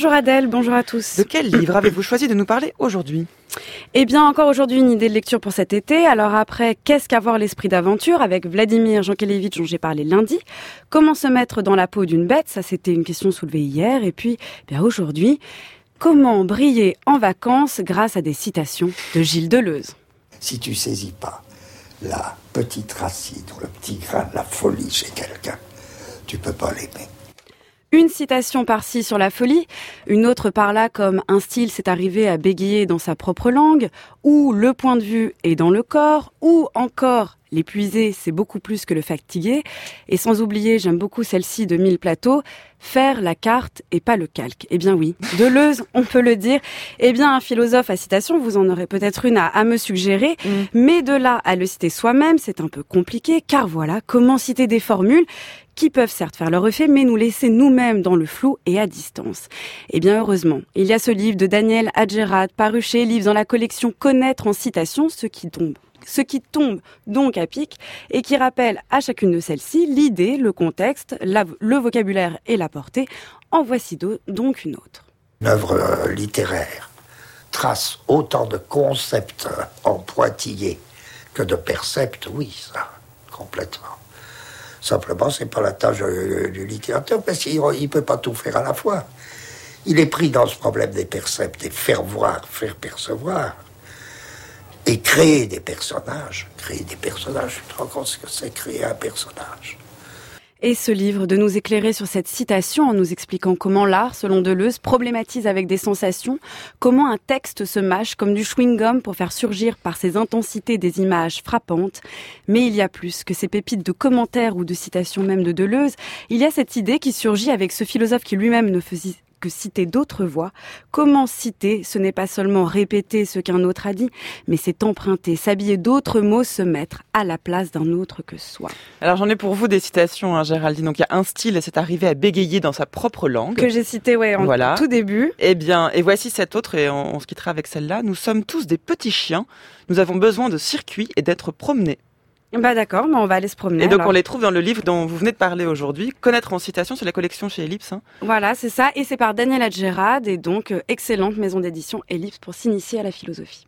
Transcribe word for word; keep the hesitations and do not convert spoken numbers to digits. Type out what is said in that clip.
Bonjour Adèle, bonjour à tous. De quel livre avez-vous choisi de nous parler aujourd'hui ? Eh bien, encore aujourd'hui, une idée de lecture pour cet été. Alors après, qu'est-ce qu'avoir l'esprit d'aventure avec Vladimir Jankélévitch dont j'ai parlé lundi. Comment se mettre dans la peau d'une bête, ça c'était une question soulevée hier. Et puis, eh bien aujourd'hui, comment briller en vacances grâce à des citations de Gilles Deleuze. Si tu saisis pas la petite racine ou le petit grain de la folie chez quelqu'un, tu peux pas l'aimer. Une citation par-ci sur la folie, une autre par-là comme un style s'est arrivé à bégayer dans sa propre langue, ou le point de vue est dans le corps, ou encore l'épuisé c'est beaucoup plus que le fatigué, et sans oublier, j'aime beaucoup celle-ci de Mille Plateaux, faire la carte et pas le calque. Eh bien oui, Deleuze, on peut le dire. Eh bien un philosophe à citation, vous en aurez peut-être une à, à me suggérer, mmh. mais de là à le citer soi-même, c'est un peu compliqué, car voilà, comment citer des formules qui peuvent certes faire leur effet, mais nous laisser nous-mêmes dans le flou et à distance. Eh bien, heureusement, il y a ce livre de Daniel Adjerad, paru chez Livres dans la collection Connaître en citation, ce qui tombe. Ce qui tombe donc à pic et qui rappelle à chacune de celles-ci l'idée, le contexte, la, le vocabulaire et la portée. En voici donc une autre. Une œuvre euh, littéraire trace autant de concepts en pointillés que de percepts, oui, ça, complètement. Simplement, c'est pas la tâche euh, du littérateur, parce qu'il ne peut pas tout faire à la fois. Il est pris dans ce problème des percepts, et faire voir, faire percevoir, et créer des personnages. Créer des personnages, tu te rends compte ce que c'est créer un personnage. Et ce livre de nous éclairer sur cette citation en nous expliquant comment l'art, selon Deleuze, problématise avec des sensations, comment un texte se mâche comme du chewing-gum pour faire surgir par ses intensités des images frappantes. Mais il y a plus que ces pépites de commentaires ou de citations même de Deleuze. Il y a cette idée qui surgit avec ce philosophe qui lui-même ne faisait que citer d'autres voix. Comment citer, ce n'est pas seulement répéter ce qu'un autre a dit, mais c'est emprunter, s'habiller d'autres mots, se mettre à la place d'un autre que soi. Alors j'en ai pour vous des citations, hein, Géraldine. Donc il y a un style et c'est arrivé à bégayer dans sa propre langue. Que j'ai cité, ouais, en voilà. tout début. Eh bien, et voici cette autre, et on, on se quittera avec celle-là. Nous sommes tous des petits chiens. Nous avons besoin de circuits et d'être promenés. Bah d'accord, mais on va aller se promener. Et donc alors. on les trouve dans le livre dont vous venez de parler aujourd'hui, Connaître en citation, sur la collection chez Ellipse. Hein. Voilà, c'est ça, et c'est par Daniel Adjerad, et donc euh, excellente maison d'édition Ellipse pour s'initier à la philosophie.